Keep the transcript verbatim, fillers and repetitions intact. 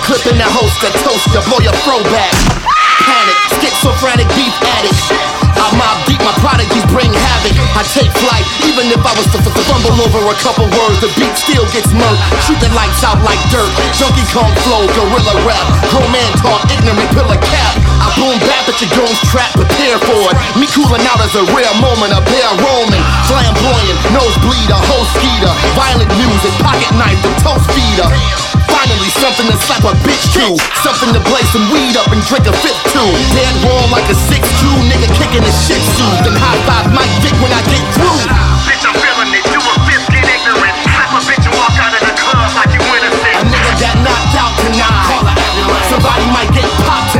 clip in the holster, toaster, blow your throwback. Panic, schizophrenic beef addict. I mob deep, my prodigies bring havoc. I take flight, even if I was to fumble over a couple words, the beat still gets murked. Shoot the lights out like dirt. Donkey Kong flow, gorilla rap. Grown man talk, ignorant pillar cap. I boom bap at your goons trap, prepare for it. Me cooling out is a rare moment, a bear roaming. Flamboyant, nosebleed, a whole skeeter. Violent music, pocket knife, the toast feeder. Finally, something to slap a bitch to. Something to blaze some weed up and drink a fifth to. Dead wrong like a six two nigga kicking a shih tzu. Then high five Mike Dick when I get through.